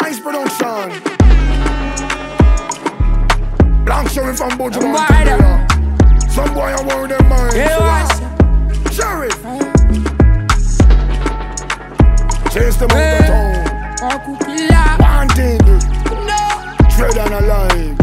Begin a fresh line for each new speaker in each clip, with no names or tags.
Nice production. Black Sheriff from Bojo. Some boy I want them mind. Sheriff. Chase them out the town. Wanted. Tread on alive.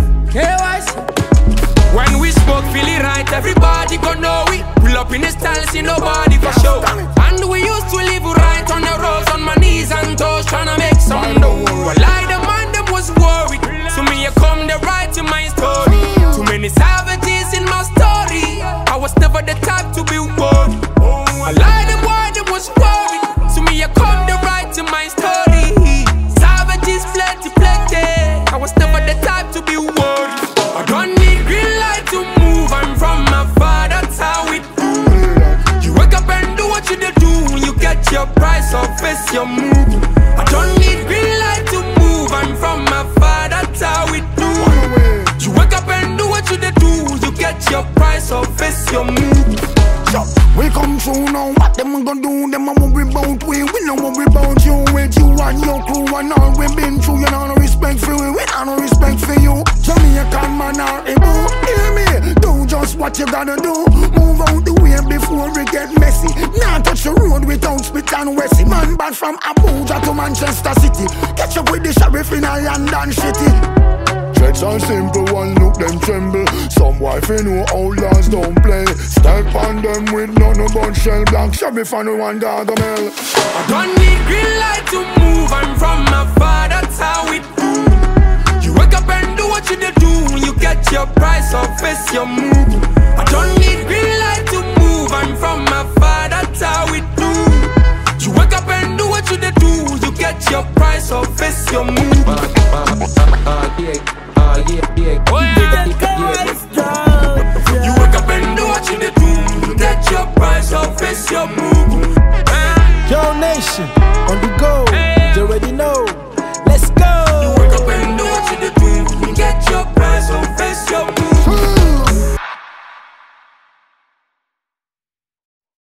When we spoke, feel it right, everybody gon' know we pull up in the style, see nobody for show. And we used to live right on the roads, on my knees and toes, tryna make some dough. Well, I the man them was worried, so me you come the right in my story. Too many savages in my story, I was never the type to be worried. I lie the boy them was worried, so me you come the right in my story. Savages plenty, I was never the type to be worried. I don't need green light to move, I'm from my father, that's how we do. You wake up and do what you do, you get your price or face your move. I don't need green light to move, I'm from my father, that's how we do. You wake up and do what you do, you get your price or face your move.
We come through now, what them gonna do? Them a worry about we know worry about you. With you and your crew and all we been through. You know no respect for we know no respect for you. Jamaican man are able, hear me? Do just what you gotta do. Move out the way before we get messy. Now touch the road without spit and Wessie. Man bad from Abuja to Manchester City. Catch up with the sheriff in a London city. Threats are simple, one look them tremble. Some wife you know outlaws don't play. Step on them with none but shell. Black Sheriff and one Gargamel.
I don't need green light to move,